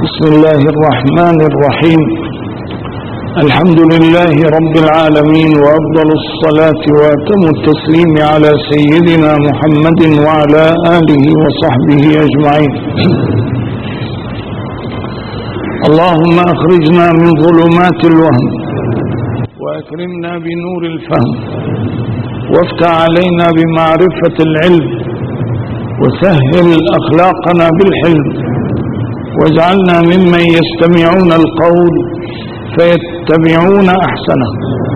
بسم الله الرحمن الرحيم. الحمد لله رب العالمين، وأفضل الصلاة وأتم التسليم على سيدنا محمد وعلى آله وصحبه أجمعين. اللهم أخرجنا من ظلمات الوهم وأكرمنا بنور الفهم، وافتح علينا بمعرفة العلم، وسهل أخلاقنا بالحلم، واجعلنا ممن يستمعون القول فيتبعون أحسنه.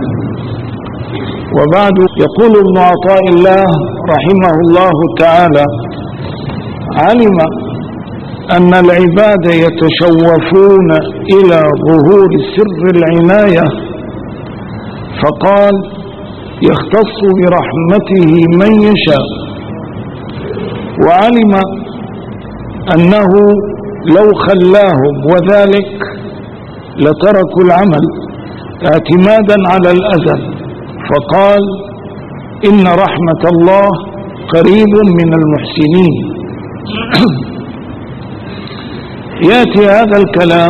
وبعد، يقول ابن عطاء الله رحمه الله تعالى: علم أن العباد يتشوفون إلى ظهور سر العناية، فقال: يختص برحمته من يشاء. وعلم أنه لو خلاهم وذلك لتركوا العمل اعتمادا على الأذى، فقال: إن رحمة الله قريب من المحسنين. يأتي هذا الكلام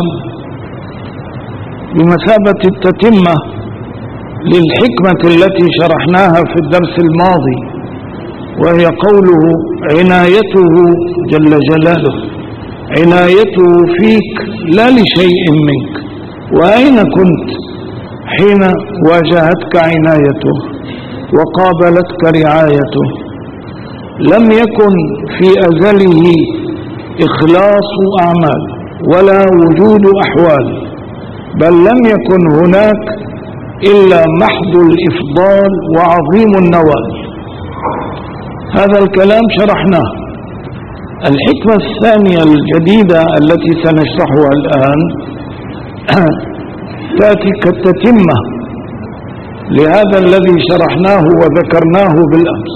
بمثابة التتمة للحكمة التي شرحناها في الدرس الماضي، وهي قوله: عنايته جل جلاله، عنايته فيك لا لشيء منك. وأين كنت حين واجهتك عنايته وقابلتك رعايته؟ لم يكن في أزله إخلاص أعمال ولا وجود أحوال، بل لم يكن هناك إلا محض الإفضال وعظيم النوال. هذا الكلام شرحناه. الحكمة الثانية الجديدة التي سنشرحها الآن تأتي كالتتمة لهذا الذي شرحناه وذكرناه بالأمس.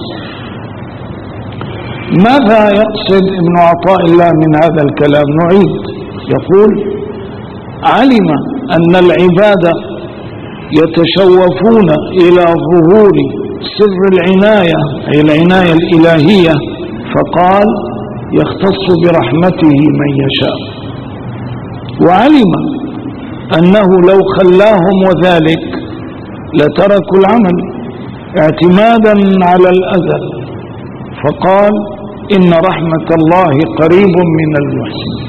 ماذا يقصد ابن عطاء الله من هذا الكلام؟ نعيد. يقول: علم أن العباد يتشوفون إلى ظهور سر العناية، أي العناية الإلهية، فقال: يختص برحمته من يشاء. وعلم أنه لو خلاهم وذلك لتركوا العمل اعتمادا على الأذى، فقال: إن رحمة الله قريب من المحسنين.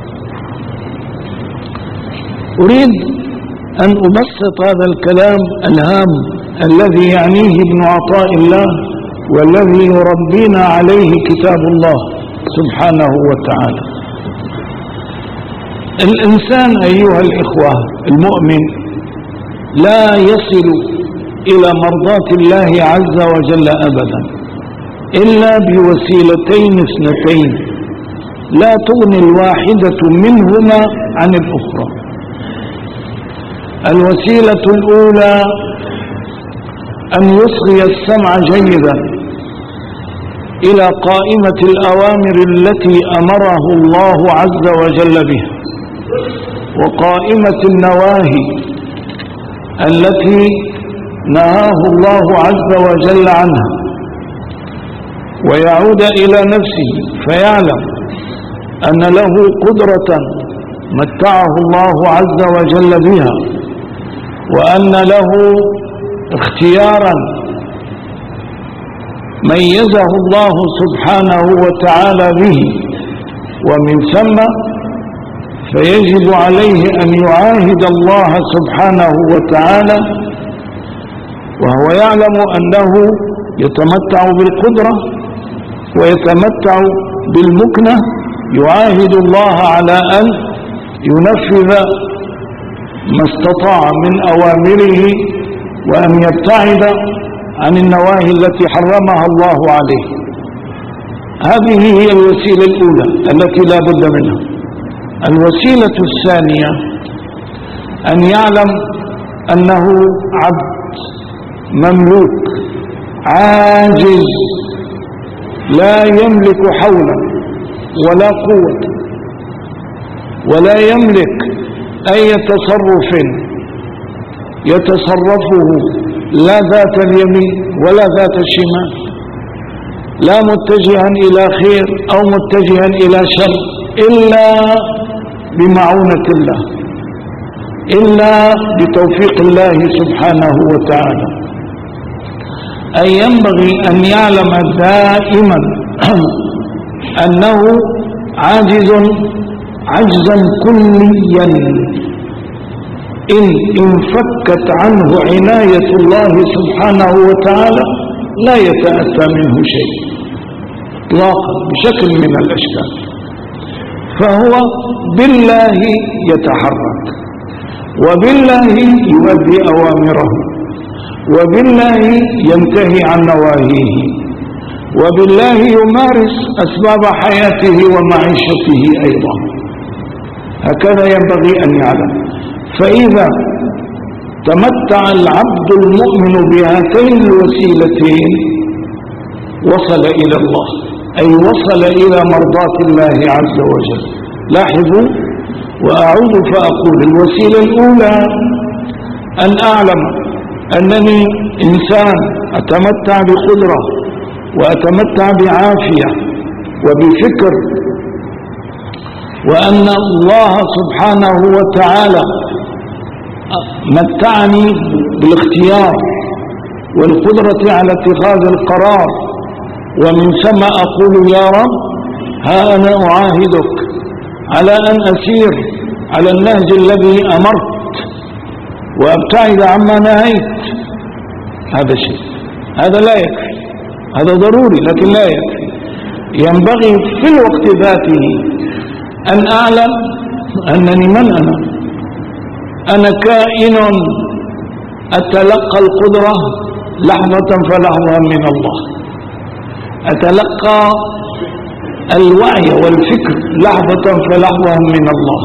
أريد أن أبسط هذا الكلام الهام الذي يعنيه ابن عطاء الله، والذي يربينا عليه كتاب الله سبحانه وتعالى. الإنسان أيها الإخوة المؤمن لا يصل إلى مرضاة الله عز وجل أبدا إلا بوسيلتين اثنتين لا تغني الواحدة منهما عن الأخرى. الوسيلة الأولى أن يصغي السمع جيدا إلى قائمة الأوامر التي أمره الله عز وجل بها، وقائمة النواهي التي نهاه الله عز وجل عنها، ويعود إلى نفسه فيعلم أن له قدرة متعه الله عز وجل بها، وأن له اختيارا ميزه الله سبحانه وتعالى به، ومن ثم فيجب عليه أن يعاهد الله سبحانه وتعالى، وهو يعلم أنه يتمتع بالقدرة ويتمتع بالمكنة، يعاهد الله على أن ينفذ ما استطاع من أوامره، وأن يبتعد عن النواهي التي حرمها الله عليه. هذه هي الوسيلة الأولى التي لا بد منها. الوسيلة الثانية أن يعلم أنه عبد مملوك عاجز، لا يملك حولا ولا قوة، ولا يملك أي تصرف يتصرفه لا ذات اليمين ولا ذات الشمال، لا متجها إلى خير أو متجها إلى شر، إلا بمعونة الله إلا بتوفيق الله سبحانه وتعالى. أي ينبغي أن يعلم دائما أنه عاجز عجزا كليا إن انفكت عنه عناية الله سبحانه وتعالى لا يتأتى منه شيء إطلاقا بشكل من الأشكال، فهو بالله يتحرك، وبالله يؤدي أوامره، وبالله ينتهي عن نواهيه، وبالله يمارس أسباب حياته ومعيشته أيضا. هكذا ينبغي أن يعلم. فإذا تمتع العبد المؤمن بهاتين الوسيلتين وصل إلى الله، أي وصل إلى مرضاة الله عز وجل. لاحظوا وأعود فأقول: الوسيلة الأولى أن أعلم أنني إنسان أتمتع بقدرة وأتمتع بعافية وبفكر، وأن الله سبحانه وتعالى متعني بالاختيار والقدرة على اتخاذ القرار، ومن ثم أقول: يا رب، ها أنا أعاهدك على أن أسير على النهج الذي أمرت وأبتعد عما نهيت. هذا شيء، هذا لا يكفي، هذا ضروري لكن لا يكفي. ينبغي في الوقت ذاته أن أعلم أنني من أنا كائن أتلقى القدرة لحظة فلحظة من الله، أتلقى الوعي والفكر لحظة فلحظة من الله،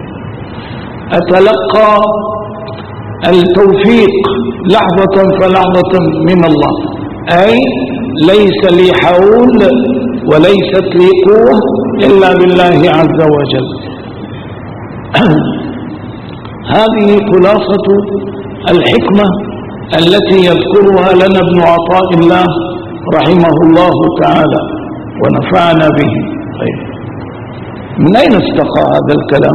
أتلقى التوفيق لحظة فلحظة من الله. أي ليس لي حول وليست لي قوة إلا بالله عز وجل. هذه خلاصة الحكمة التي يذكرها لنا ابن عطاء الله رحمه الله تعالى ونفعنا به. طيب، من أين استقى هذا الكلام؟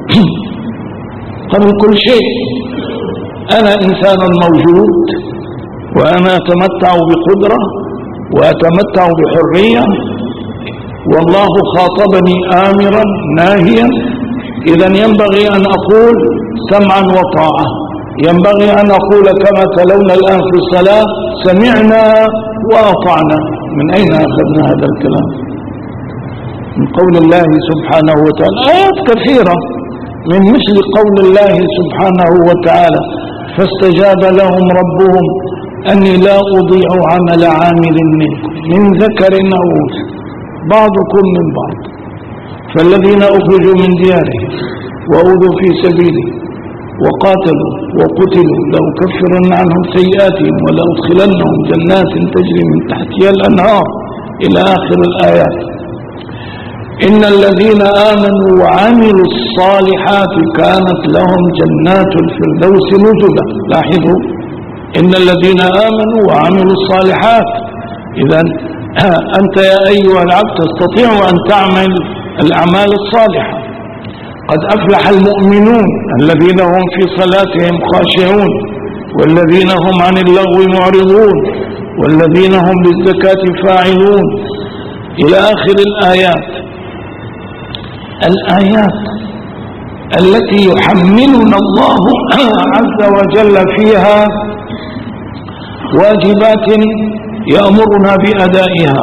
قبل كل شيء أنا إنسان موجود، وأنا أتمتع بقدرة وأتمتع بحرية، والله خاطبني آمرا ناهيا. إذن ينبغي أن أقول سمعا وطاعة، ينبغي أن أقول كما تلونا الآن في الصلاة: سمعنا وأطعنا. من أين أخذنا هذا الكلام؟ من قول الله سبحانه وتعالى. آيات كثيرة من مثل قول الله سبحانه وتعالى: فاستجاب لهم ربهم أني لا أضيع عمل عامل منكم من ذكر أو أنثى بعضكم من بعض، فالذين أخرجوا من ديارهم وأوذوا في سبيلي وقاتلوا وقتلوا لأكفرن عنهم سيئاتهم ولأدخلنهم جنات تجري من تحتها الأنهار إلى آخر الآيات. إن الذين آمنوا وعملوا الصالحات كانت لهم جنات الفردوس نزلا. لاحظوا: إن الذين آمنوا وعملوا الصالحات. إذن أنت يا أيها العبد تستطيع أن تعمل الأعمال الصالحة. قد أفلح المؤمنون الذين هم في صلاتهم خاشعون، والذين هم عن اللغو معرضون، والذين هم للزكاة فاعلون، إلى آخر الآيات. الآيات التي يحملنا الله عز وجل فيها واجبات يأمرنا بأدائها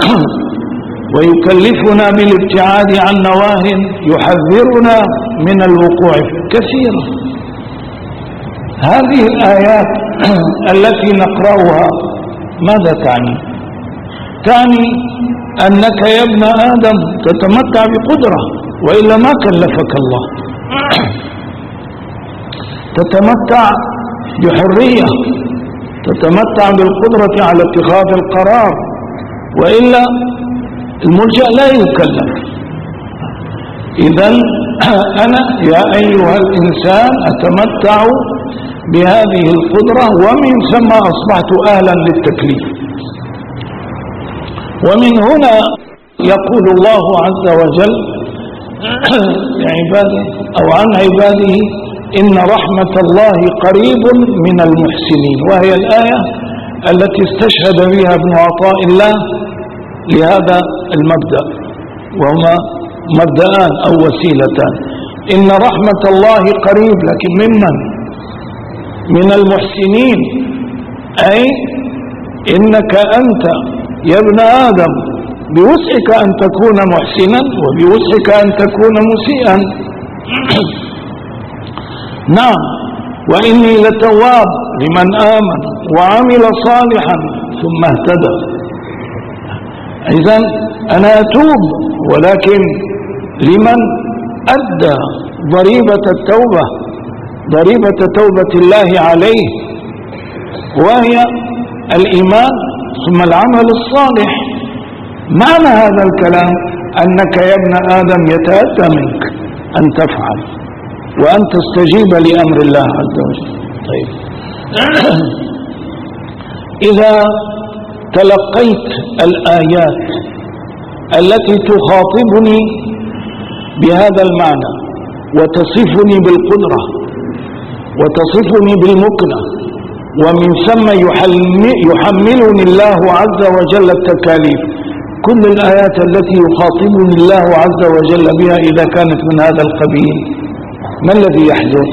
ويكلفنا بالابتعاد عن نواه يحذرنا من الوقوع كثيرا. هذه الآيات التي نقرأها ماذا تعني؟ تعني أنك يا ابن آدم تتمتع بقدرة، وإلا ما كلفك الله. تتمتع بحرية، تتمتع بالقدرة على اتخاذ القرار، وإلا الملجأ لا يكلف. إذن أنا يا أيها الإنسان أتمتع بهذه القدرة، ومن ثم أصبحت أهلا للتكليف. ومن هنا يقول الله عز وجل: عباده أو عن عباده إن رحمة الله قريب من المحسنين، وهي الآية التي استشهد بها ابن عطاء الله لهذا المبدأ، وهما مبدأان أو وسيلتان. إن رحمة الله قريب، لكن ممن؟ من المحسنين، أي إنك أنت يا ابن آدم بوسعك أن تكون محسنا وبوسعك أن تكون مسيئا. نعم، وإني لتواب لمن آمن وعمل صالحا ثم اهتدى. إذن أنا أتوب، ولكن لمن أدى ضريبة التوبة، ضريبة توبة الله عليه، وهي الإيمان ثم العمل الصالح. معنى هذا الكلام أنك يا ابن آدم يتأتى منك أن تفعل وأن تستجيب لأمر الله عز وجل. طيب، إذا تلقيت الآيات التي تخاطبني بهذا المعنى وتصفني بالقدرة وتصفني بالمكنة، ومن ثم يحملني الله عز وجل التكاليف، كل الآيات التي يخاطبني الله عز وجل بها إذا كانت من هذا القبيل، ما الذي يحدث؟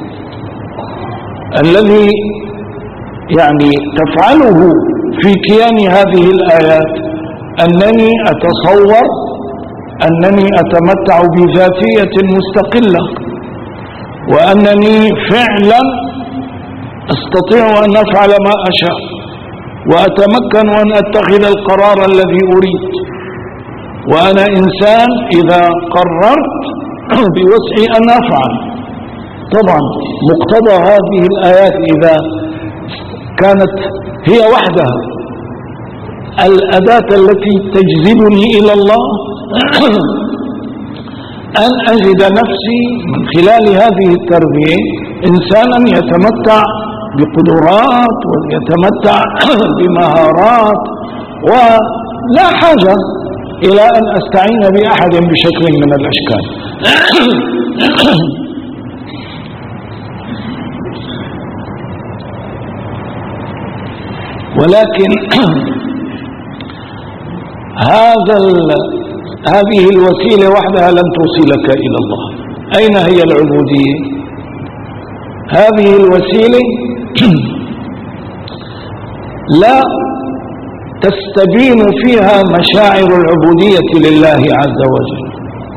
الذي يعني تفعله في كيان هذه الآيات أنني أتصور أنني أتمتع بذاتية مستقلة، وأنني فعلا أستطيع أن أفعل ما أشاء، وأتمكن أن أتخذ القرار الذي أريد، وأنا إنسان إذا قررت بوسعي أن أفعل. طبعا مقتضى هذه الآيات إذا كانت هي وحدها الأداة التي تجذبني إلى الله أن أجد نفسي من خلال هذه التربية إنسانا يتمتع بقدرات ويتمتع بمهارات، ولا حاجة إلى أن أستعين بأحد بشكل من الأشكال. ولكن هذه الوسيلة وحدها لن توصلك إلى الله. أين هي العبودية؟ هذه الوسيلة لا تستبين فيها مشاعر العبودية لله عز وجل.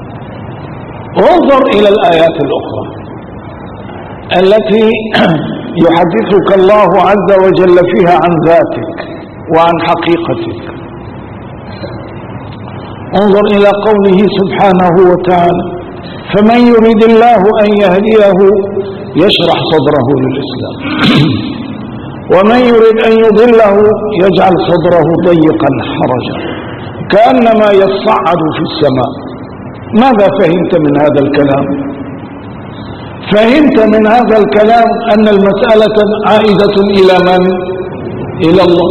انظر إلى الآيات الأخرى التي يحدثك الله عز وجل فيها عن ذاتك وعن حقيقتك. انظر إلى قوله سبحانه وتعالى: فمن يريد الله أن يهديه يشرح صدره للإسلام ومن يريد أن يضله يجعل صدره ضيقا حرجا كأنما يصعد في السماء. ماذا فهمت من هذا الكلام؟ فهمت من هذا الكلام أن المسألة عائدة إلى من؟ إلى الله.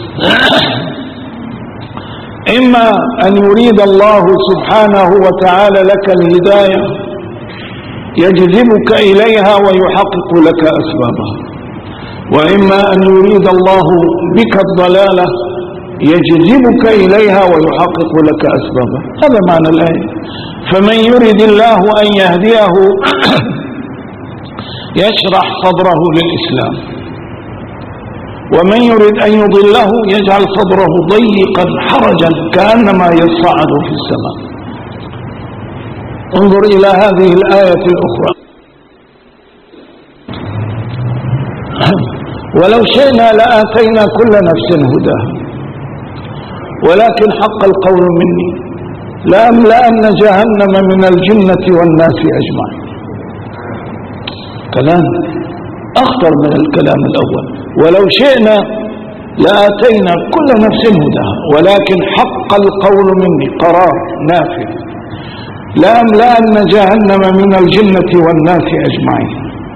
إما أن يريد الله سبحانه وتعالى لك الهداية يجذبك إليها ويحقق لك أسبابها، وإما أن يريد الله بك الضلالة يجذبك إليها ويحقق لك أسبابها. هذا معنى الآية. فمن يريد الله أن يهديه يشرح صدره للإسلام، ومن يريد أن يضله يجعل صدره ضيقا حرجا كأنما يصعد في السماء. انظر إلى هذه الآية الأخرى: ولو شئنا لآتينا كل نفس هداها ولكن حق القول مني لأملأن جهنم من الجنة والناس أجمعين. كلام أخطر من الكلام الأول. ولو شئنا لآتينا كل نفس هداها ولكن حق القول مني قرار نافذ لأملأن جهنم من الجنة والناس أجمعين.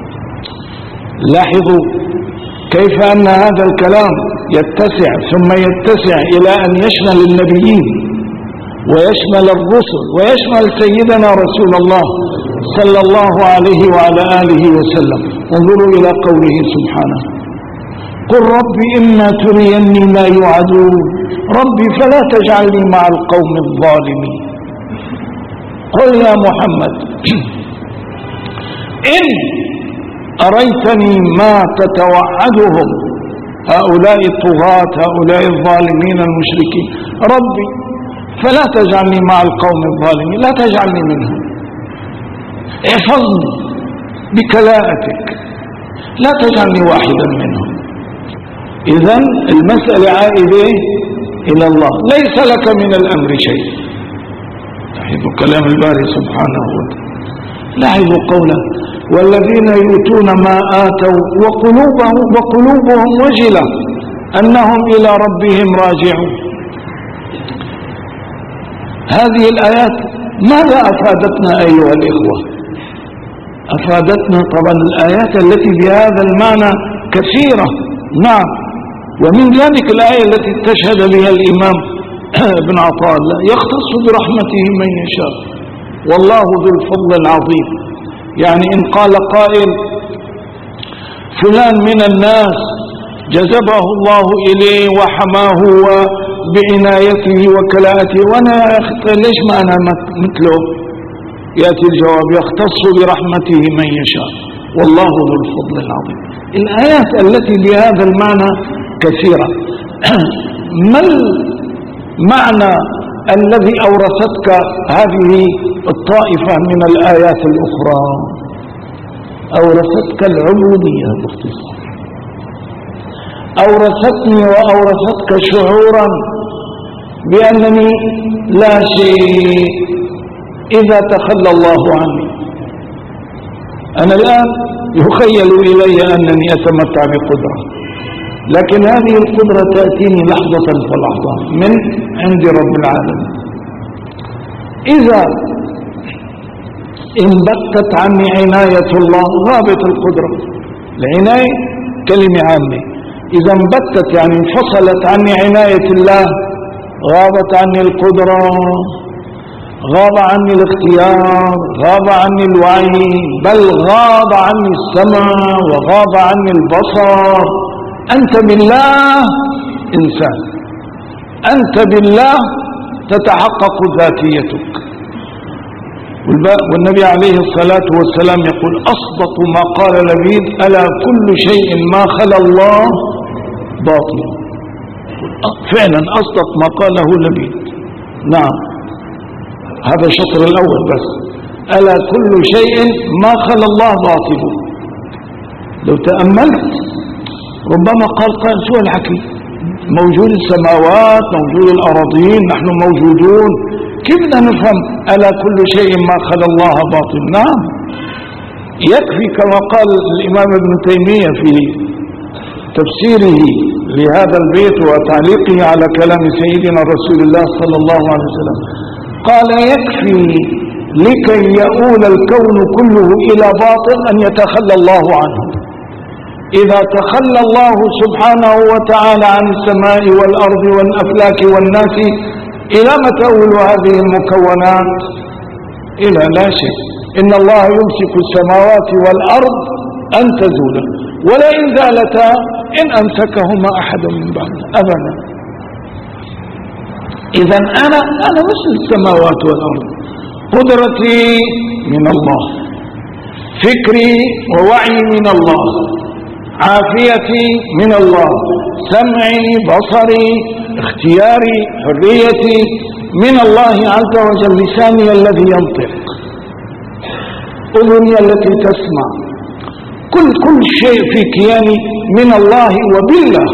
لاحظوا كيف أن هذا الكلام يتسع ثم يتسع إلى أن يشمل النبيين ويشمل الرسل ويشمل سيدنا رسول الله صلى الله عليه وعلى آله وسلم. انظروا إلى قوله سبحانه: قل رب إما تريني ما يوعدون ربي فلا تجعلني مع القوم الظالمين. قل يا محمد إن أريتني ما تتوعدهم هؤلاء الطغاة هؤلاء الظالمين المشركين ربي فلا تجعلني مع القوم الظالمين، لا تجعلني منهم، احفظني بكلاءتك، لا تجعلني واحدا منهم. إذن المسألة عائدة إلى الله، ليس لك من الأمر شيء. لاحظوا كلام الباري سبحانه وتعالى، لاحظوا قوله: والذين يؤتون ما آتوا وقلوبهم وجلة أنهم إلى ربهم راجعون. هذه الآيات ماذا أفادتنا أيها الإخوة؟ أفادتنا طبعا الآيات التي بهذا المعنى كثيرة، نعم، ومن ذلك الآية التي تشهد بها الإمام ابن عطاء: يختص برحمته من يشاء والله ذو الفضل العظيم. يعني إن قال قائل فلان من الناس جذبه الله إليه وحماه بعنايته وكلاءته، وأنا ليش ما أنا مثله؟ يأتي الجواب: يختص برحمته من يشاء والله ذو الفضل العظيم. الآيات التي بهذا المعنى كثيرة. ما المعنى الذي أورثتك هذه الطائفة من الآيات الأخرى؟ أورثتك العبودية باختصار، أورثتني وأورثتك شعورا بأنني لا شيء إذا تخلى الله عني. أنا الآن يخيل إلي أنني أتمتع بقدرة، لكن هذه القدرة تأتيني لحظة فلحظة من عند رب العالمين. إذا انبتت عني عناية الله غابت القدرة. العناية كلمة عامة، إذا انبتت يعني انفصلت عني عناية الله غابت عني القدرة، غاب عني الاختيار، غاب عني الوعي، بل غاب عني السمع وغاب عني البصر. أنت بالله إنسان، أنت بالله تتحقق ذاتيتك. والنبي عليه الصلاة والسلام يقول: أصدق ما قال لبيد: ألا كل شيء ما خلا الله باطل. فعلا أصدق ما قاله لبيد. نعم، هذا الشطر الأول بس. ألا كل شيء ما خلا الله باطل. لو تأملت ربما قال شو الحكي؟ موجود السماوات، موجود الأراضين، نحن موجودون، كيف بدنا نفهم ألا كل شيء ما خلا الله باطل؟ نعم، يكفي كما قال الإمام ابن تيمية في تفسيره لهذا البيت وتعليقه على كلام سيدنا رسول الله صلى الله عليه وسلم، قال: يكفي لكي يؤول الكون كله إلى باطل أن يتخلى الله عنه. إذا تخلى الله سبحانه وتعالى عن السماء والأرض والأفلاك والناس، إلى ما تؤول هذه المكونات؟ إلى لا شيء. إن الله يمسك السماوات والأرض أن تزولا ولئن زالتا إن أمسكهما أحد من بعد أبدا. إذا أنا مثل السماوات والأرض، قدرتي من الله، فكري ووعي من الله، عافيتي من الله، سمعي، بصري، اختياري، حريتي من الله عز وجل، لساني الذي ينطق، أذني التي تسمع، كل شيء في كياني من الله وبالله.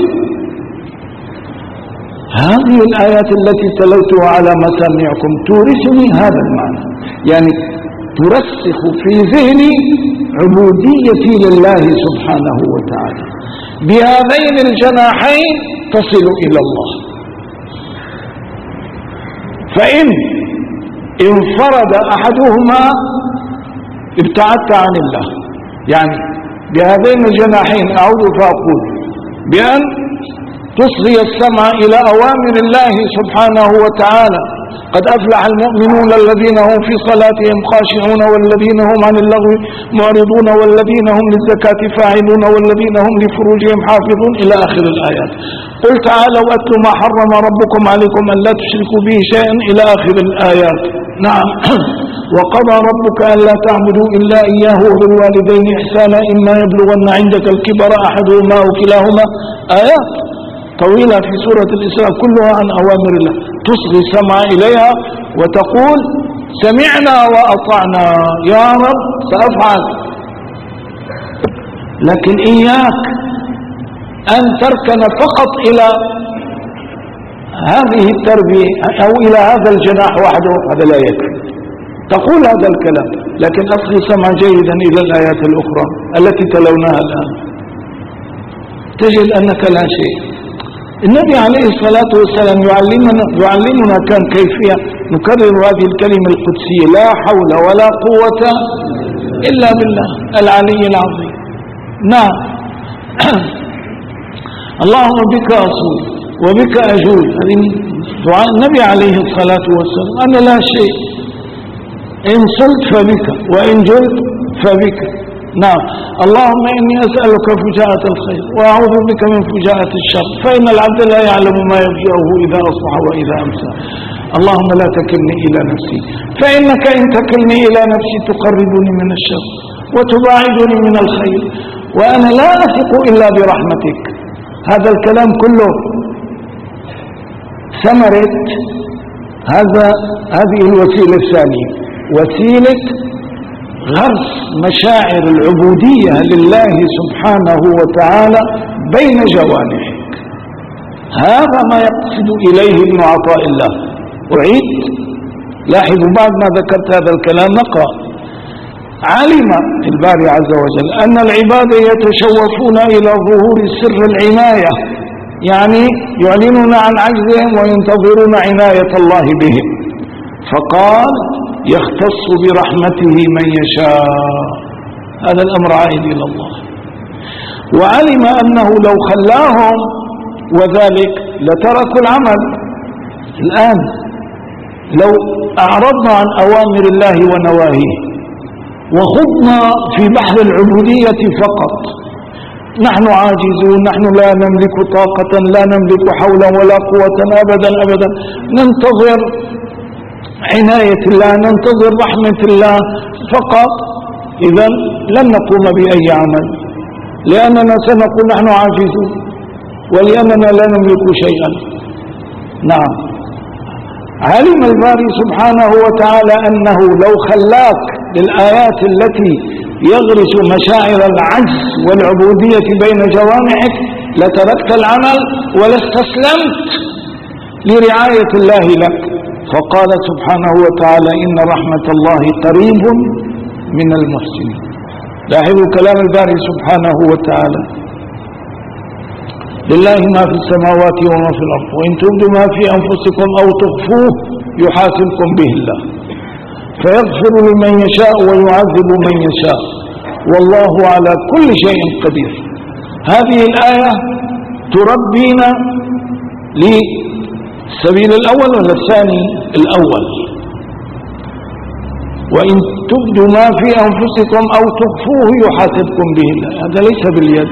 هذه الآيات التي تلوتها على مسامعكم تورثني هذا المعنى، يعني ترسخ في ذهني عبوديتي لله سبحانه وتعالى. بهذين الجناحين تصل إلى الله. فإن انفرد أحدهما ابتعدت عن الله. يعني بهذين الجناحين أعود فأقول بأن تصغي السمع إلى أوامر الله سبحانه وتعالى قد أفلح المؤمنون الذين هم في صلاتهم خاشعون والذين هم عن اللغو معرضون والذين هم للزكاة فاعلون والذين هم لفروجهم حافظون إلى آخر الآيات. قل تعالوا أتلوا ما حرم ربكم عليكم ألا تشركوا به شيئا إلى آخر الآيات. نعم. وقضى ربك ألا تعبدوا إلا إياه وبالوالدين إحسانا إما يبلغن عندك الكبر أحدهما أو كلاهما. آيات طويلة في سورة الإسراء كلها عن أوامر الله، تصغي السمع إليها وتقول سمعنا وأطعنا يا رب سأفعل. لكن إياك أن تركن فقط إلى هذه التربية أو إلى هذا الجناح وحده، هذا لا يكفي. تقول هذا الكلام لكن أصغي السمع جيدا إلى الآيات الأخرى التي تلوناها الآن، تجد أنك لا شيء. النبي عليه الصلاة والسلام يعلمنا كان كيفية نكرر هذه الكلمة القدسية: لا حول ولا قوة إلا بالله العلي العظيم. نعم. اللهم بك أصول وبك أجول، هذه دعاء النبي عليه الصلاة والسلام: أنا لا شيء، إن صلت فبك وإن جلت فبك. نعم. اللهم إني أسألك فجاءة الخير وأعوذ بك من فجاءة الشر، فإن العبد لا يعلم ما يفجأه إذا أصبح وإذا أمسى. اللهم لا تكلني إلى نفسي فإنك إن تكلني إلى نفسي تقربني من الشر وتباعدني من الخير وأنا لا أثق إلا برحمتك. هذا الكلام كله ثمرة هذه الوسيلة الثانية، وسيلة غرس مشاعر العبودية لله سبحانه وتعالى بين جوانحك. هذا ما يقصد إليه ابن عطاء الله. أعيد، لاحظوا بعد ما ذكرت هذا الكلام نقرأ: علم الباري عز وجل أن العباد يتشوفون إلى ظهور سر العناية، يعني يعلنون عن عجزهم وينتظرون عناية الله بهم، فقال: يختص برحمته من يشاء. هذا الأمر عائد إلى الله. وعلم أنه لو خلاهم وذلك لتركوا العمل. الآن لو أعرضنا عن أوامر الله ونواهيه وخضنا في بحر العبودية فقط، نحن عاجزون، نحن لا نملك طاقة، لا نملك حولا ولا قوة أبدا أبدا، ننتظر عناية الله، ننتظر رحمة الله فقط، إذا لن نقوم بأي عمل، لأننا سنقول نحن عاجزون ولأننا لا نملك شيئا. نعم. علم الباري سبحانه وتعالى أنه لو خلاك بالآيات التي يغرس مشاعر العجز والعبودية بين جوانحك لتركت العمل ولاستسلمت لرعاية الله لك. فقال سبحانه وتعالى: إن رحمة الله قريب من المحسنين. لاحظوا كلام الباري سبحانه وتعالى: لله ما في السماوات وما في الأرض وإن تبدوا ما في أنفسكم أو تخفوه يحاسبكم به الله فيغفر لمن يشاء ويعذب من يشاء والله على كل شيء قدير. هذه الآية تربينا للسبيل الأول ولا الثاني؟ الأول. وإن تبدوا ما في أنفسكم أو تخفوه يحاسبكم به الله. هذا ليس باليد.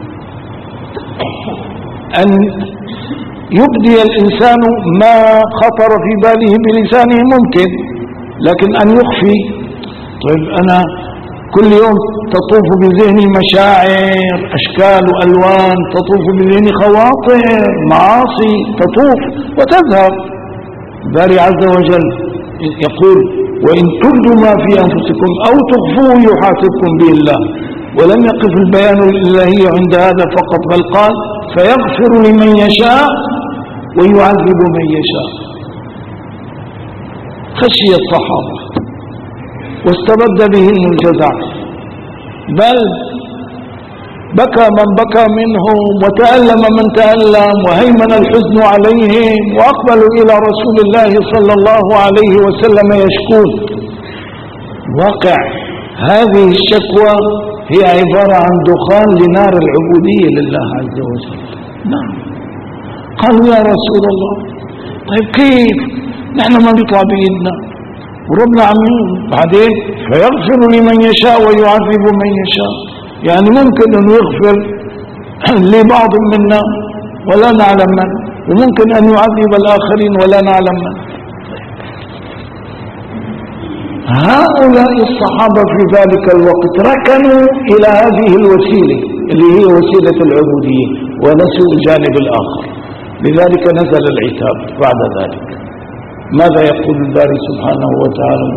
أن يبدي الإنسان ما خطر في باله بلسانه ممكن، لكن أن يخفي. طيب أنا كل يوم تطوف بذهني مشاعر، أشكال وألوان، تطوف بذهني خواطر، معاصي تطوف وتذهب. باري عز وجل يقول: وإن تبدوا ما في أنفسكم أو تخفوه يحاسبكم به الله. ولم يقف البيان الإلهي عند هذا فقط، بل قال: فيغفر لمن يشاء ويعذب من يشاء. خشي الصحابة واستبد بهم الجزع، بل بكى من بكى منهم وتألم من تألم وهيمن الحزن عليهم، وأقبلوا إلى رسول الله صلى الله عليه وسلم يشكون. واقع هذه الشكوى هي عبارة عن دخان لنار العبودية لله عز وجل. نعم. قالوا: يا رسول الله، طيب كيف نحن ما بيطلع بإيدنا وربنا عمين. بعدين فيغفر لمن يشاء ويعذب من يشاء، يعني ممكن أن يغفر لبعض منا ولا نعلم من، وممكن أن يعذب الآخرين ولا نعلم من. هؤلاء الصحابة في ذلك الوقت ركنوا إلى هذه الوسيلة اللي هي وسيلة العبودية ونسوا الجانب الآخر، لذلك نزل العتاب بعد ذلك. ماذا يقول الباري سبحانه وتعالى؟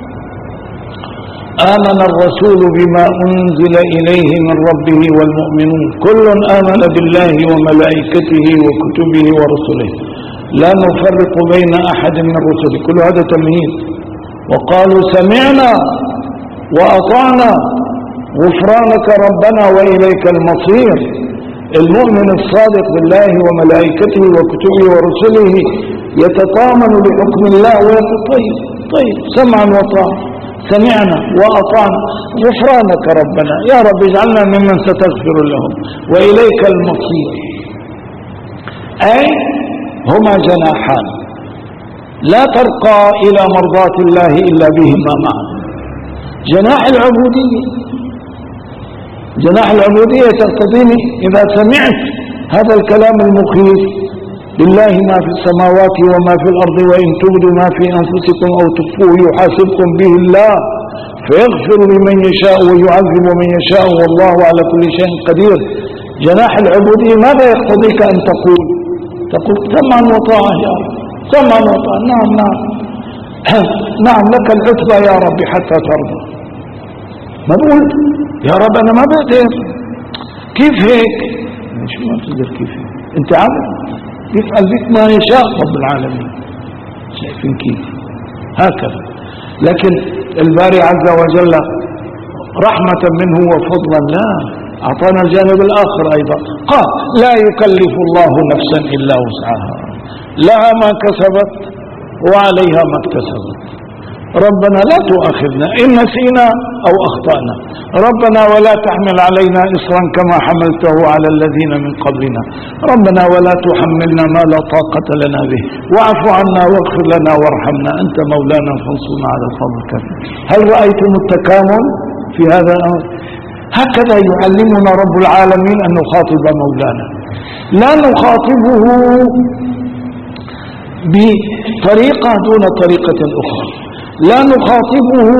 آمن الرسول بما أنزل إليه من ربه والمؤمنون كل آمن بالله وملائكته وكتبه ورسله لا نفرق بين أحد من رسله. كل هذا تمهيد. وقالوا سمعنا وأطعنا غفرانك ربنا وإليك المصير. المؤمن الصادق بالله وملائكته وكتبه ورسله يتطامن بحكم الله ويقول طيب سمعا وطاعة، سمعنا وأطعنا غفرانك ربنا، يا رب اجعلنا ممن ستغفر لهم وإليك المصير. أي هما جناحان لا ترقى إلى مرضاة الله إلا بهما معا. جناح العبودية، جناح العبودية تقتضيني إذا سمعت هذا الكلام المخيف لله ما في السماوات وما في الأرض وإن تبدوا ما في أنفسكم أو تخفوه يحاسبكم به الله فيغفر لمن يشاء ويعذب من يشاء والله على كل شيء قدير. جناح العبودية ماذا يقتضيك أن تقول؟ تقول سمعا وطاعة يا رب، سمعا وطاعة، نعم نعم لك العتبى يا رب حتى ترضى. ما بقول يا رب أنا ما بقدر، كيف هيك؟ شو ما تقدر كيف هيك؟ أنت عارف يفعل بك ما يشاء رب العالمين. شايفين كيف؟ هكذا. لكن الباري عز وجل رحمة منه وفضلا لا أعطانا الجانب الآخر أيضا، قال لا يكلف الله نفسا إلا وسعها لها ما كسبت وعليها ما اكتسبت. ربنا لا تؤاخذنا إن نسينا أو أخطأنا، ربنا ولا تحمل علينا إصرا كما حملته على الذين من قبلنا، ربنا ولا تحملنا ما لا طاقة لنا به واعف عنا واغفر لنا وارحمنا أنت مولانا فانصرنا على القوم الكافرين. هل رأيتم التكامل في هذا الأمر؟ هكذا يعلمنا رب العالمين أن نخاطب مولانا، لا نخاطبه بطريقة دون طريقة أخرى، لا نخاطبه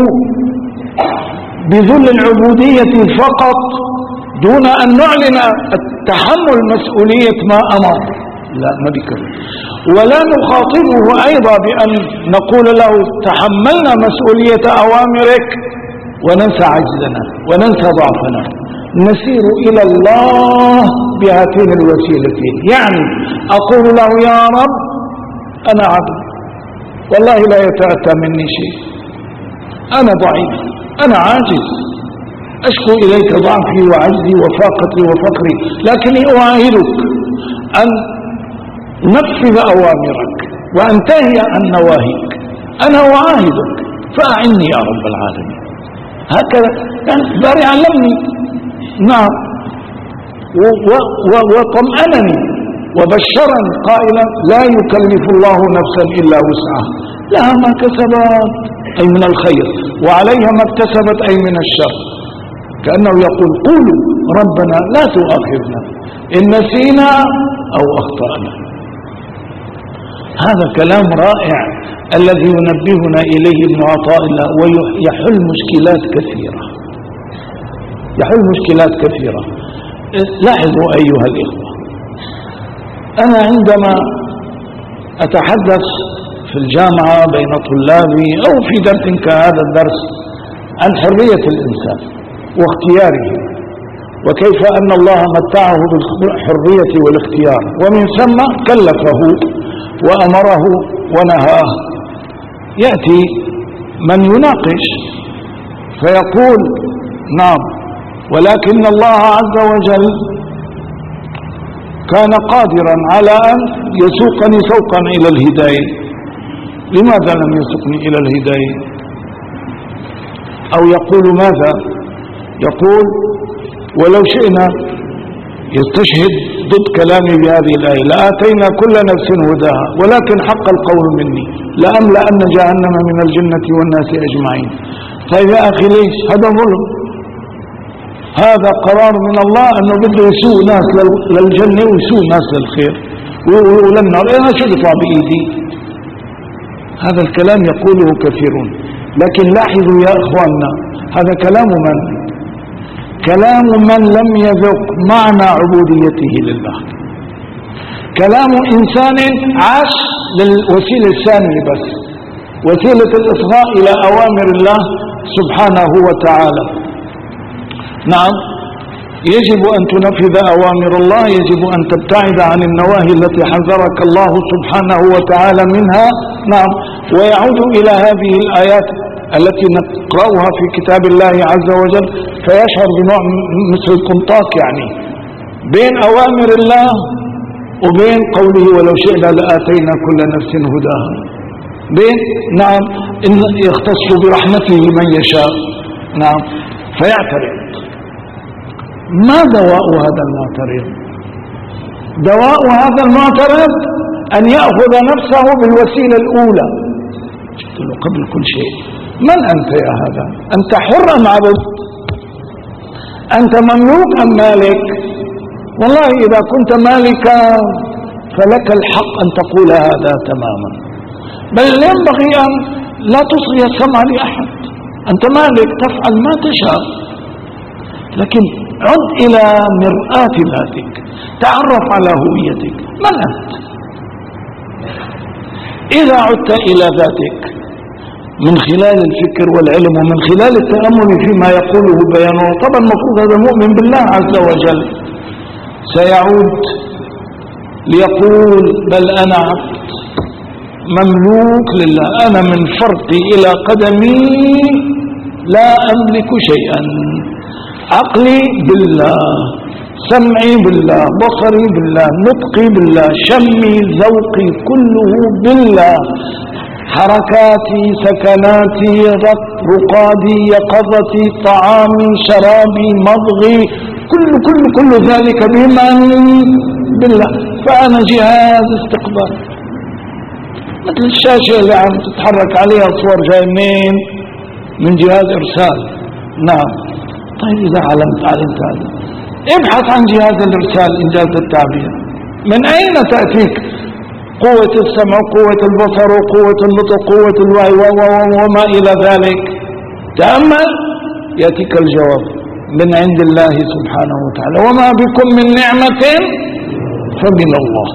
بذل العبودية فقط دون أن نعلن التحمل مسؤولية ما أمر، لا ما بكذا. ولا نخاطبه أيضا بأن نقول له تحملنا مسؤولية أوامرك وننسى عجزنا وننسى ضعفنا. نسير إلى الله بهاتين الوسيلتين، يعني أقول له يا رب أنا عبد والله لا يتأتى مني شيء، أنا ضعيف، أنا عاجز، أشكو إليك ضعفي وعجزي وفاقتي وفقري، لكني أعاهدك أن نفذ أوامرك وأنتهي عن نواهيك، أنا أعاهدك فأعني يا رب العالمين. هكذا يعني باري علمني، نعم، وطمأنني وبشرني قائلا لا يكلف الله نفسا إلا وسعها لها ما كسبت أي من الخير وعليها ما اكتسبت أي من الشر. كأنه يقول قولوا ربنا لا تؤاخذنا إن نسينا أو أخطأنا. هذا كلام رائع الذي ينبهنا إليه ابن عطاء الله، ويحل مشكلات كثيرة، يحل مشكلات كثيرة. لاحظوا أيها الإخوة، أنا عندما أتحدث في الجامعة بين طلابي أو في درس كهذا الدرس عن حرية الإنسان واختياره وكيف أن الله متعه بالحرية والاختيار ومن ثم كلفه وأمره ونهاه، يأتي من يناقش فيقول نعم ولكن الله عز وجل كان قادرا على أن يسوقني سوقا إلى الهداية، لماذا لم يسوقني إلى الهداية؟ أو يقول ماذا؟ يقول ولو شئنا يستشهد ضد كلامي بهذه الآية: لآتينا كل نفس هداها ولكن حق القول مني لأملأن جهنم من الجنة والناس أجمعين. طيب يا أخي ليش؟ هذا ظلم، هذا قرار من الله أنه بده يسوء ناس للجنة ويسوء ناس للخير وللنار. أنا شو بطلع بإيدي؟ هذا الكلام يقوله كثيرون، لكن لاحظوا يا إخواننا، هذا كلام من؟ كلام من لم يذق معنى عبوديته لله، كلام إنسان عاش للوسيلة الثانية بس، وسيلة الإصغاء إلى أوامر الله سبحانه وتعالى. نعم، يجب أن تنفذ أوامر الله، يجب أن تبتعد عن النواهي التي حذرك الله سبحانه وتعالى منها. نعم، ويعود إلى هذه الآيات التي نقرأها في كتاب الله عز وجل فيشعر بنوع مثل القنطاق، يعني بين أوامر الله وبين قوله ولو شئنا لآتينا كل نفس هداها، بين نعم إن يختص برحمته من يشاء. نعم، فيعترض. ما دواء هذا المعترض؟ دواء هذا المعترض أن يأخذ نفسه بالوسيلة الأولى. قلت له قبل كل شيء: من أنت يا هذا؟ أنت حر أم عبد؟ أنت مملوك أم مالك؟ والله إذا كنت مالكا فلك الحق أن تقول هذا تماما، بل ينبغي أن لا تصغي السمع لأحد. أنت مالك، تفعل ما تشاء، لكن عد إلى مرآة ذاتك، تعرف على هويتك. من أنت؟ إذا عدت إلى ذاتك من خلال الفكر والعلم ومن خلال التأمل فيما يقوله بيانه، طبعا المفروض هذا مؤمن بالله عز وجل، سيعود ليقول: بل أنا عبد مملوك لله، أنا من فرقي إلى قدمي لا أملك شيئا، عقلي بالله، سمعي بالله، بصري بالله، نطقي بالله، شمي، ذوقي، كله بالله، حركاتي، سكناتي، رقادي، يقظتي، طعامي، شرابي، مضغي، كل ذلك بمن؟ بالله. فأنا جهاز استقبال، مثل الشاشة اللي عم تتحرك عليها صور جاي منين؟ من جهاز إرسال. نعم. طيب إذا علمت هذا، ابحث عن جهاز الإرسال إنجاز التعبير. من أين تأتيك قوة السمع، قوة البصر، قوة النطق، قوة الوعي وما إلى ذلك؟ تأمل يأتيك الجواب من عند الله سبحانه وتعالى: وما بكم من نعمة فمن الله.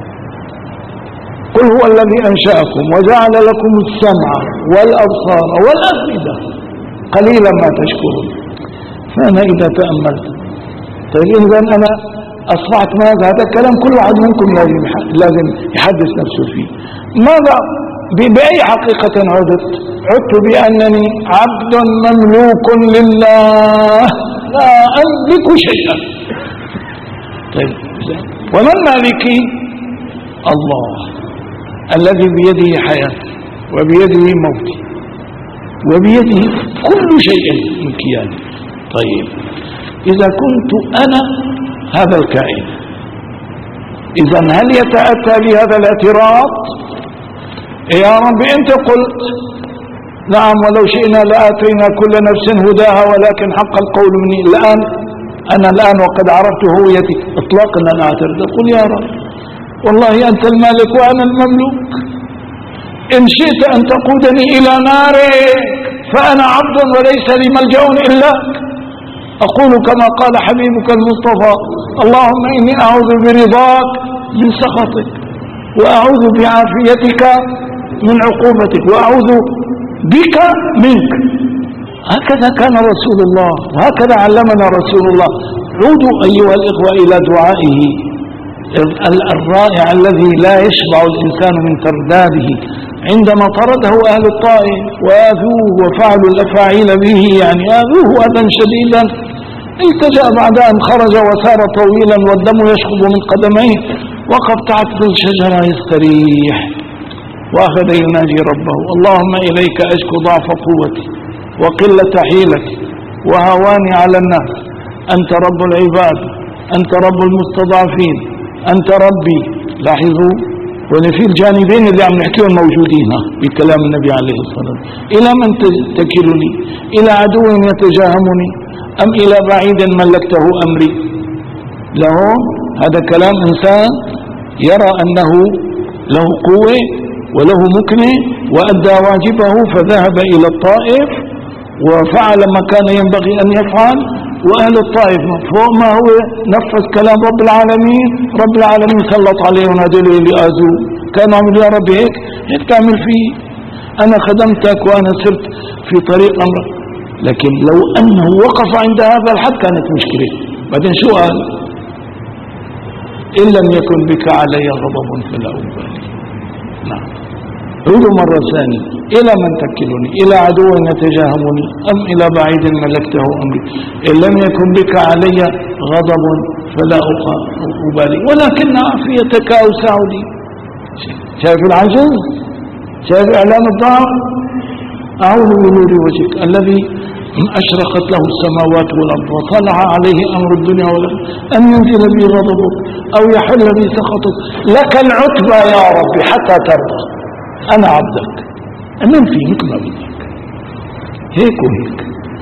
قل هو الذي أنشأكم وجعل لكم السمع والأبصار والأفئدة قليلا ما تشكرون. فأنا إذا تأملت، طيب إذا أنا أصبحت ماذا؟ هذا الكلام كل واحد منكم لازم يحدث نفسه فيه. ماذا؟ بأي حقيقة عدت بأنني عبد مملوك لله لا أملك شيئا. طيب ومن مالكي؟ الله الذي بيده حياتي وبيده موتي وبيده كل شيء من كياني. طيب إذا كنت أنا هذا الكائن، إذا هل يتأتى بهذا الاعتراض؟ يا رب أنت قلت نعم ولو شئنا لآتينا كل نفس هداها ولكن حق القول مني. أنا الآن وقد عرفت هويتي إطلاقا أن أعترض، أقول يا رب والله أنت المالك وأنا المملوك، إن شئت أن تقودني إلى نارك فأنا عبد وليس لي ملجأ إلا أقول كما قال حبيبك المصطفى: اللهم إني أعوذ برضاك من سخطك وأعوذ بعافيتك من عقوبتك وأعوذ بك منك. هكذا كان رسول الله وهكذا علمنا رسول الله. عودوا أيها الإخوة إلى دعائه الرائع الذي لا يشبع الإنسان من ترداده عندما طرده أهل الطائف وآذوه وفعلوا الأفاعيل به، يعني آذوه أذى شديدا، التجأ بعد أن خرج وسار طويلا والدم يشخب من قدميه، وقف تحت الشجرة يستريح وأخذ يناجي ربه: اللهم إليك أشكو ضعف قوتي وقلة حيلتي وهواني على الناس، أنت رب العباد أنت رب المستضعفين، أنت ربي. لاحظوا وإن في الجانبين اللي عم نحكيهم موجودين بكلام النبي عليه الصلاة والسلام. إلى من تكلني؟ إلى عدو يتجاهمني أم إلى بعيد ملكته أمري؟ له هذا كلام إنسان يرى أنه له قوة وله مكنة وأدى واجبه فذهب إلى الطائف وفعل ما كان ينبغي أن يفعل، وأهل الطائف فوق ما هو نفذ كلام رب العالمين. رب العالمين سلط عليهم هذول اللي آذوه، كانوا عملوا يا رب هيك تعمل فيه، أنا خدمتك وأنا سرت في طريق أمرك. لكن لو أنه وقف عند هذا الحد كانت مشكلة. بعدين شو قال؟ إن لم يكن بك علي غضب فلا أبالي. نعم. عودوا مرة ثانية، إلى من تكلني؟ إلى عدو يتجاهمني أم إلى بعيد ملكته أمري؟ إن لم يكن بك علي غضب فلا أبالي ولكن عافيتك أوسع لي. شايف العجز؟ شايف إعلان الضعف؟ أعوذ بنور وجهك الذي أشرقت له السماوات والأرض وطلع عليه أمر الدنيا والآخرة أن ينزل بي غضبك أو يحل بي سخطك، لك العتبى يا ربي حتى ترضى، أنا عبدك، أمن فيك ما بدك، هيك وهيك.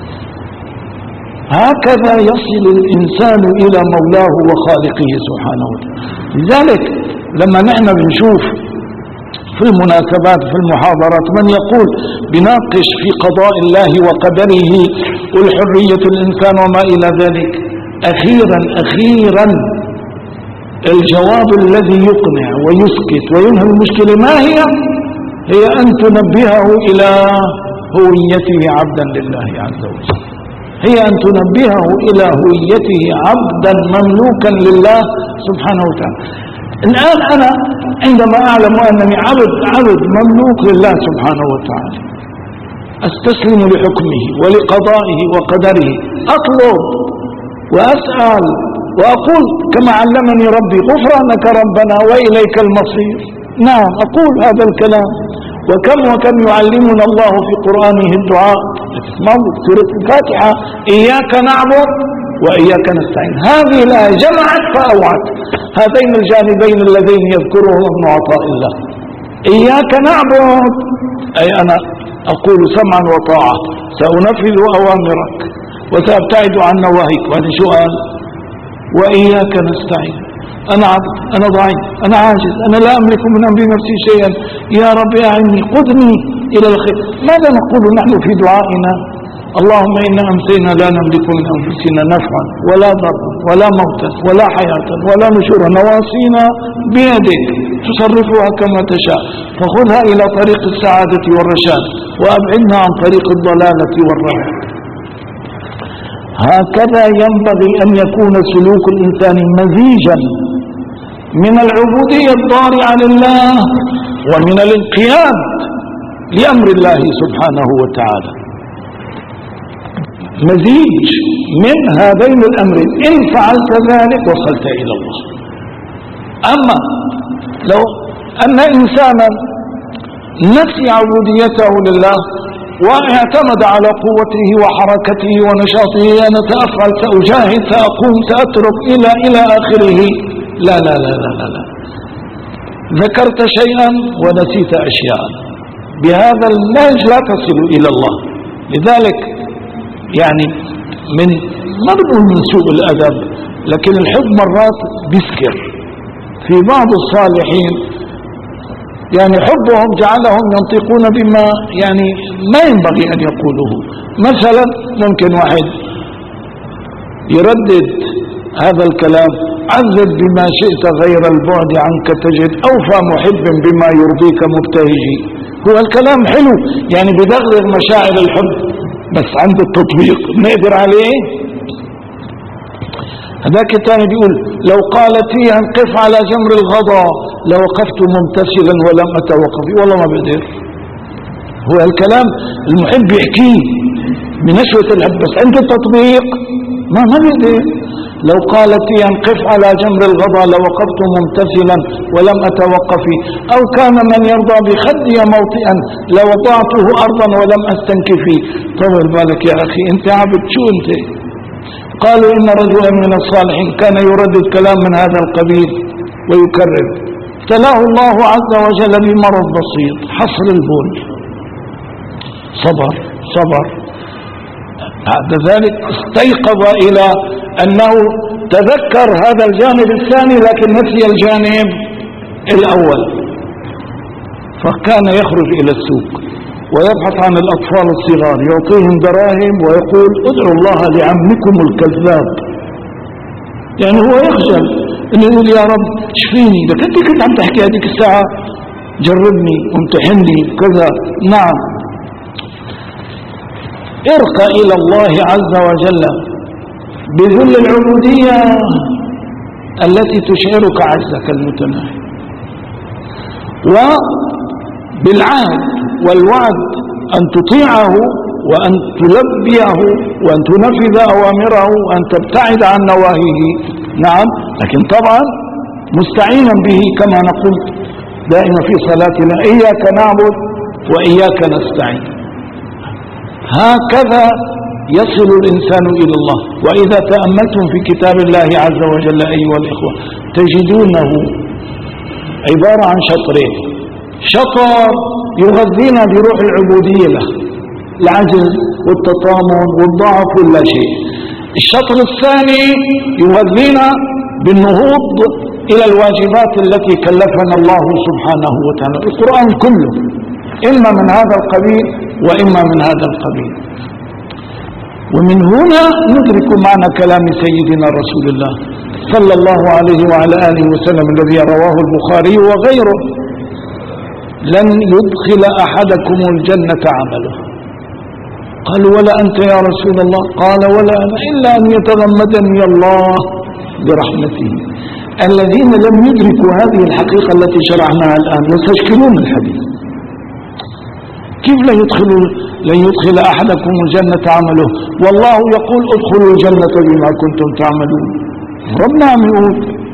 هكذا يصل الإنسان إلى مولاه وخالقه سبحانه وتعالى. لذلك لما نحن بنشوف في المناسبات في المحاضرات من يقول بناقش في قضاء الله وقدره والحرية الإنسان وما إلى ذلك، أخيرا الجواب الذي يقنع ويسكت وينهي المشكلة ما هي أن تنبهه إلى هويته عبدا لله عز وجل، هي أن تنبهه إلى هويته عبدا مملوكا لله سبحانه وتعالى. الآن أنا عندما أعلم أنني عبد مملوك لله سبحانه وتعالى، أستسلم لحكمه ولقضائه وقدره، أطلب وأسأل وأقول كما علمني ربي غفرانك ربنا وإليك المصير. نعم أقول هذا الكلام، وكم يعلمنا الله في قرآنه الدعاء. اسمعوا سورة الفاتحة إياك نعبد وإياك نستعين، هذه الآية جمعت فأوعت هذين الجانبين اللذين يذكرهم ابن عطاء الله. إياك نعبد أي أنا أقول سمعا وطاعة، سأنفذ أوامرك وسأبتعد عن نواهيك. وهذا شو قال؟ وإياك نستعين، أنا عبد، أنا ضعيف، أنا عاجز، أنا لا أملك من أمر نفسي شيئا، يا رب أعني قدني إلى الخير. ماذا نقول نحن في دعائنا؟ اللهم إنا أمسينا لا نملك من أنفسنا نفعا ولا ضرا ولا موتا ولا حياة ولا نشورا، نواصينا بيدك تصرفها كما تشاء، فخذها إلى طريق السعادة والرشاد وأبعدنا عن طريق الضلالة والرعب. هكذا ينبغي أن يكون سلوك الإنسان مزيجا من العبودية الضارعة لله ومن الانقياد لأمر الله سبحانه وتعالى، مزيج من هذين الأمرين. إن فعلت ذلك وصلت إلى الله. أما لو أن إنسانا نسي عبوديته لله واعتمد على قوته وحركته ونشاطه، أنا سأفعل، سأجاهد، سأقوم، سأترك إلى آخره، لا لا لا لا لا, لا. ذكرت شيئا ونسيت أشياء، بهذا المنهج لا تصل إلى الله. لذلك يعني ما بنقول من سوء الأدب، لكن الحب مرات بيسكر. في بعض الصالحين يعني حبهم جعلهم ينطقون بما يعني ما ينبغي أن يقوله. مثلا ممكن واحد يردد هذا الكلام: عذب بما شئت غير البعد عنك تجد أوفى محب بما يرضيك مبتهجي. هو الكلام حلو يعني بدغدغ مشاعر الحب، بس عند التطبيق نقدر عليه. هذاك الثاني بيقول: لو قالت لي انقف على جمر الغضا لوقفت ممتثلا ولم اتوقف. والله ما بقدر. هو الكلام المحب يحكيه بنشوة الحب، بس عند التطبيق ما بقدر. لو قالت لي انقف على جمر الغضا لوقفت ممتثلا ولم اتوقف، او كان من يرضى بخدي موطئا لوضعته ارضا ولم استنكفي. طول بالك يا اخي، انت عبد، شو انت قالوا إن رجلا من الصالحين كان يردد كلام من هذا القبيل ويكرر، ابتلاه الله عز وجل بمرض بسيط، حصر البول، صبر بعد ذلك استيقظ إلى أنه تذكر هذا الجانب الثاني لكن نسي الجانب الأول، فكان يخرج إلى السوق ويبحث عن الأطفال الصغار يعطيهم دراهم ويقول ادعوا الله لعمكم الكذاب. يعني هو يخجل انه يقول يا رب اشفيني، ده كنت عم تحكي هذيك الساعة جربني وامتحني كذا. نعم، ارقى إلى الله عز وجل بذل العبودية التي تشعرك عزك المتناهي، وبالعهد والوعد أن تطيعه وأن تلبيه وأن تنفذ أوامره وأن تبتعد عن نواهيه. نعم، لكن طبعا مستعينا به كما نقول دائما في صلاتنا إياك نعبد وإياك نستعين. هكذا يصل الإنسان إلى الله. وإذا تأملتم في كتاب الله عز وجل أيها الإخوة تجدونه عبارة عن شطرين: شطر يغذينا بروح العبودية له، العجز والتطامن والضعف ولا شيء. الشطر الثاني يغذينا بالنهوض إلى الواجبات التي كلفنا الله سبحانه وتعالى. القرآن كله إما من هذا القبيل وإما من هذا القبيل. ومن هنا ندرك معنى كلام سيدنا رسول الله صلى الله عليه وعلى آله وسلم الذي رواه البخاري وغيره: لن يدخل أحدكم الجنة عمله. قالوا ولا أنت يا رسول الله؟ قال ولا أنا إلا أن يتغمدني الله برحمته. الذين لم يدركوا هذه الحقيقة التي شرعناها الآن يستشكلون الحديث. كيف لن يدخل أحدكم الجنة عمله والله يقول ادخلوا الجنة بما كنتم تعملون؟ ربنا عم يقول.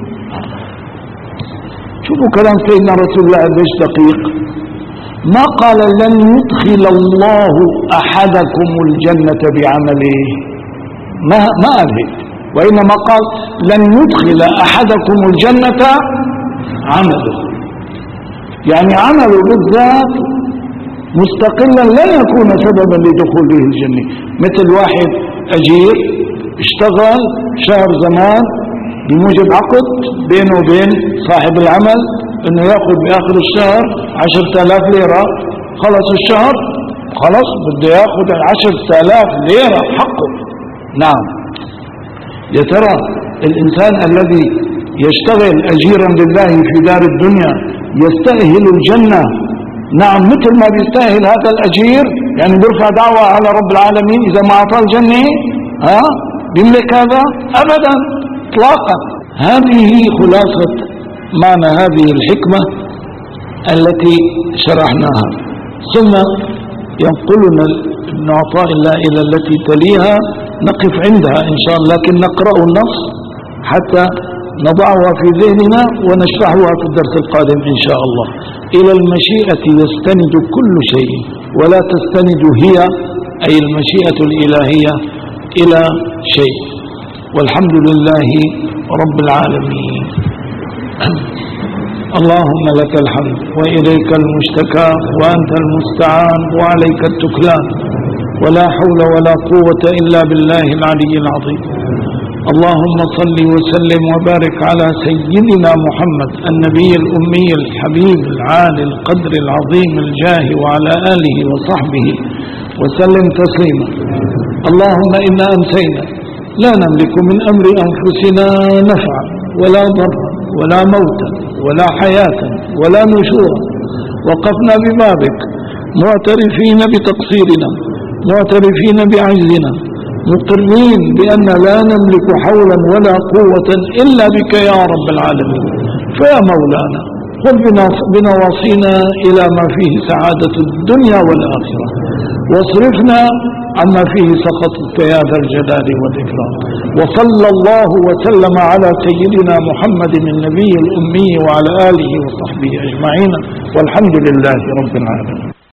شوفوا كلام سيدنا رسول الله قديش دقيق. ما قال لن يدخل الله أحدكم الجنة بعمله، ما قال هيك، وإنما قال لن يدخل أحدكم الجنة عمله. يعني عمله بالذات مستقلا لن يكون سببا لدخوله الجنة. مثل واحد أجير اشتغل شهر زمان بموجب عقد بينه وبين صاحب العمل انه ياخذ باخر الشهر 10,000 ليرة. خلص الشهر خلص بده ياخذ 10,000 ليرة حقه. نعم، يا ترى الانسان الذي يشتغل اجيرا لله في دار الدنيا يستأهل الجنة؟ نعم، مثل ما بيستاهل هذا الأجير. يعني بيرفع دعوة على رب العالمين إذا ما أعطاه الجنة بيملك هذا؟ أبدا إطلاقا. هذه خلاصة معنى هذه الحكمة التي شرحناها. ثم ينقلنا ابن عطاء الله إلى التي تليها، نقف عندها إن شاء الله، لكن نقرأ النص حتى نضعها في ذهننا ونشرحها في الدرس القادم إن شاء الله. إلى المشيئة يستند كل شيء ولا تستند هي، أي المشيئة الإلهية، إلى شيء. والحمد لله رب العالمين. اللهم لك الحمد وإليك المشتكى وأنت المستعان وعليك التكلان، ولا حول ولا قوة إلا بالله العلي العظيم. اللهم صل وسلم وبارك على سيدنا محمد النبي الأمي الحبيب العالي القدر العظيم الجاه وعلى آله وصحبه وسلم تسليما. اللهم إنا أمسينا لا نملك من أمر أنفسنا نفعا ولا ضرا ولا موتا ولا حياة ولا نشورا، وقفنا ببابك معترفين بتقصيرنا معترفين بعجزنا، مقرين بأن لا نملك حولا ولا قوة إلا بك يا رب العالمين. فيا مولانا خذ بنواصينا إلى ما فيه سعادة الدنيا والآخرة، واصرفنا عما فيه سخطك يا ذا الجلال والإكرام. وصلى الله وسلم على سيدنا محمد النبي الأمي وعلى آله وصحبه أجمعين، والحمد لله رب العالمين.